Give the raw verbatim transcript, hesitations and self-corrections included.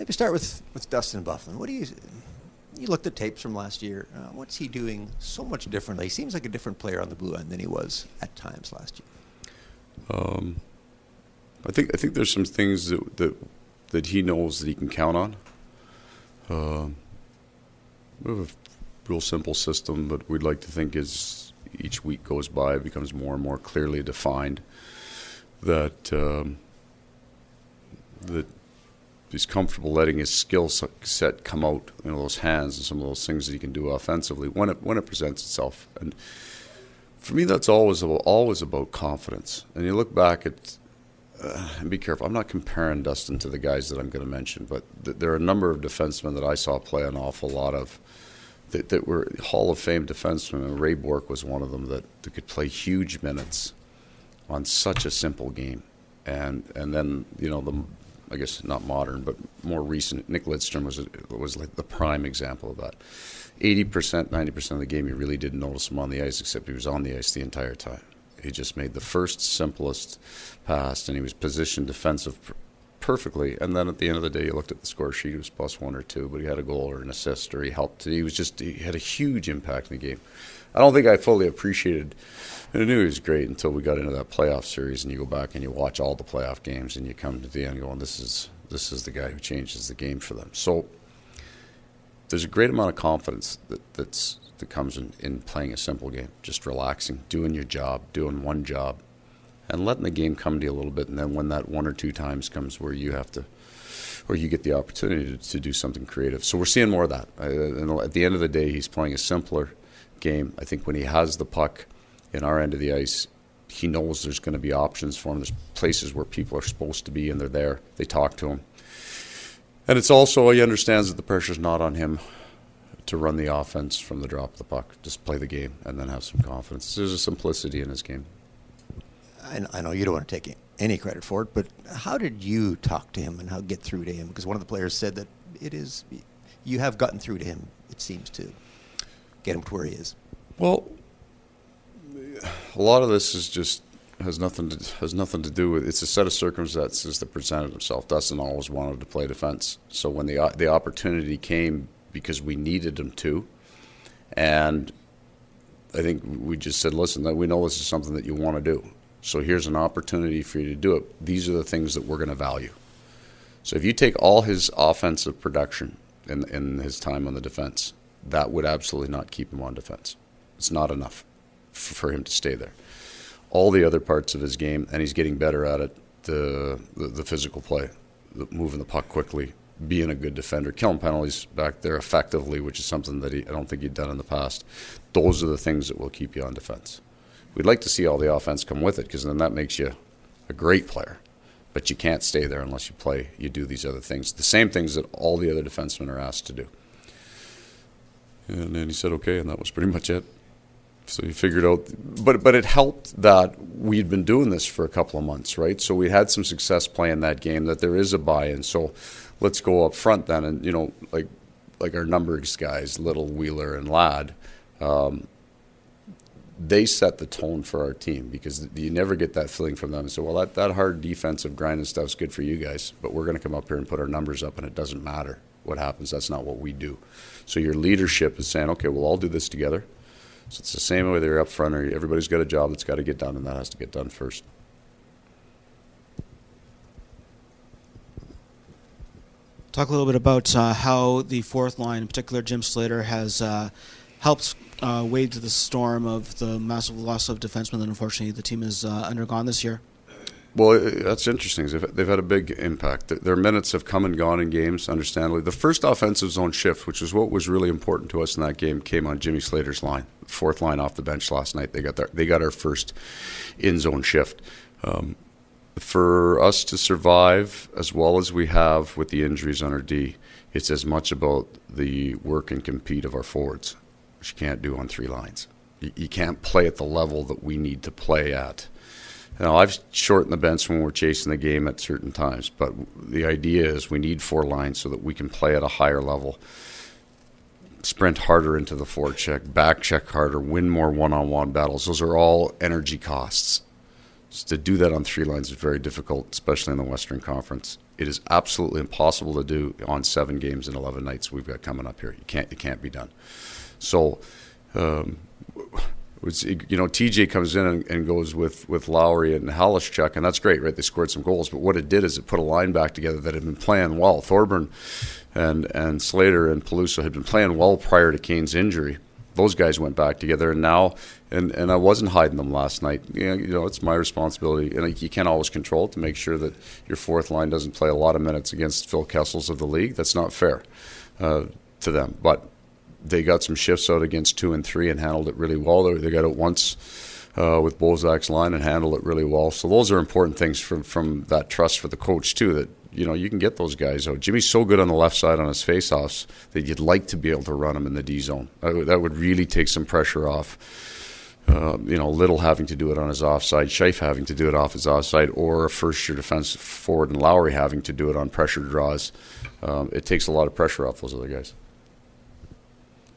maybe start with, with Dustin Byfuglien. What do you you looked at tapes from last year? Uh, what's he doing so much differently? He seems like a different player on the blue end than he was at times last year. Um, I think I think there's some things that that, that he knows that he can count on. Uh, we have a real simple system, but we'd like to think as each week goes by, it becomes more and more clearly defined that um, that he's comfortable letting his skill set come out, you know, those hands and some of those things that he can do offensively when it when it presents itself. And for me, that's always about, always about confidence. And you look back at, uh, and be careful, I'm not comparing Dustin to the guys that I'm going to mention, but th- there are a number of defensemen that I saw play an awful lot of that, that were Hall of Fame defensemen, and Ray Bourque was one of them that, that could play huge minutes on such a simple game. And and then, you know, the I guess not modern, but more recent, Nick Lidstrom was was like the prime example of that. eighty percent, ninety percent of the game, you really didn't notice him on the ice, except he was on the ice the entire time. He just made the first simplest pass, and he was positioned defensive pr- perfectly. And then at the end of the day, you looked at the score sheet, he was plus one or two, but he had a goal or an assist, or he helped. He was just, he had a huge impact in the game. I don't think I fully appreciated, and I knew he was great until we got into that playoff series, and you go back and you watch all the playoff games, and you come to the end going, this is this is the guy who changes the game for them. So there's a great amount of confidence that that's that comes in, in playing a simple game, just relaxing, doing your job, doing one job, and letting the game come to you a little bit. And then when that one or two times comes where you have to, or you get the opportunity to, to do something creative. So we're seeing more of that. Uh, and at the end of the day, he's playing a simpler game. I think when he has the puck in our end of the ice, he knows there's going to be options for him. There's places where people are supposed to be, and they're there. They talk to him. And it's also, he understands that the pressure's not on him to run the offense from the drop of the puck. Just play the game and then have some confidence. There's a simplicity in his game. I, I know you don't want to take any credit for it, but how did you talk to him and how get through to him? Because one of the players said that it is, you have gotten through to him, it seems, to get him to where he is. Well, a lot of this is just has nothing to has nothing to do with. It's a set of circumstances that presented himself. Dustin always wanted to play defense, so when the the opportunity came, because we needed him to, and I think we just said, listen, we know this is something that you want to do, so here's an opportunity for you to do it. These are the things that we're going to value. So if you take all his offensive production in in his time on the defense, that would absolutely not keep him on defense. It's not enough for him to stay there. All the other parts of his game, and he's getting better at it, the the, the physical play, the, moving the puck quickly, being a good defender, killing penalties back there effectively, which is something that he, I don't think he'd done in the past. Those are the things that will keep you on defense. We'd like to see all the offense come with it, because then that makes you a great player. But you can't stay there unless you play, you do these other things. The same things that all the other defensemen are asked to do. And then he said, okay, and that was pretty much it. So he figured out, but but it helped that we'd been doing this for a couple of months, right? So we had some success playing that game, that there is a buy-in. So let's go up front then, and you know, like like our numbers guys, Little, Wheeler, and Ladd, um, they set the tone for our team, because you never get that feeling from them. So well, that that hard defensive grinding stuff's good for you guys, but we're going to come up here and put our numbers up, and it doesn't matter what happens. That's not what we do. So your leadership is saying, okay, we'll all do this together. So it's the same way they're up front, or everybody's got a job that's got to get done, and that has to get done first. Talk a little bit about uh, how the fourth line, in particular Jim Slater, has uh, helped uh, wade through the storm of the massive loss of defensemen that unfortunately the team has uh, undergone this year. Well, that's interesting. They've, they've had a big impact. Their minutes have come and gone in games, understandably. The first offensive zone shift, which is what was really important to us in that game, came on Jimmy Slater's line. Fourth line off the bench last night. They got their, they got our first in-zone shift. Um, for us to survive as well as we have with the injuries on our D, it's as much about the work and compete of our forwards, which you can't do on three lines. You, you can't play at the level that we need to play at. Now, I've shortened the bench when we're chasing the game at certain times, but the idea is we need four lines so that we can play at a higher level, sprint harder into the forecheck, back check harder, win more one-on-one battles. Those are all energy costs. So to do that on three lines is very difficult, especially in the Western Conference. it is absolutely impossible to do on seven games and eleven nights we've got coming up here. You can't, it can't be done. So, um, it's, you know, T J comes in and, and goes with, with Lowry and Halischuk, and that's great, right? They scored some goals, but what it did is it put a line back together that had been playing well. Thorburn and, and Slater and Peluso had been playing well prior to Kane's injury. Those guys went back together, and now, and, and I wasn't hiding them last night. You know, you know, it's my responsibility, and you can't always control it, to make sure that your fourth line doesn't play a lot of minutes against Phil Kessels of the league. That's not fair uh, to them. But they got some shifts out against two and three and handled it really well. They, they got it once uh, with Bozak's line and handled it really well. So those are important things from from that trust for the coach too. That, you know, you can get those guys out. Jimmy's so good on the left side on his faceoffs that you'd like to be able to run him in the D zone. That would, that would really take some pressure off. Uh, you know, Little having to do it on his offside, Scheif having to do it off his offside, or a first-year defensive forward and Lowry having to do it on pressure draws. Um, it takes a lot of pressure off those other guys.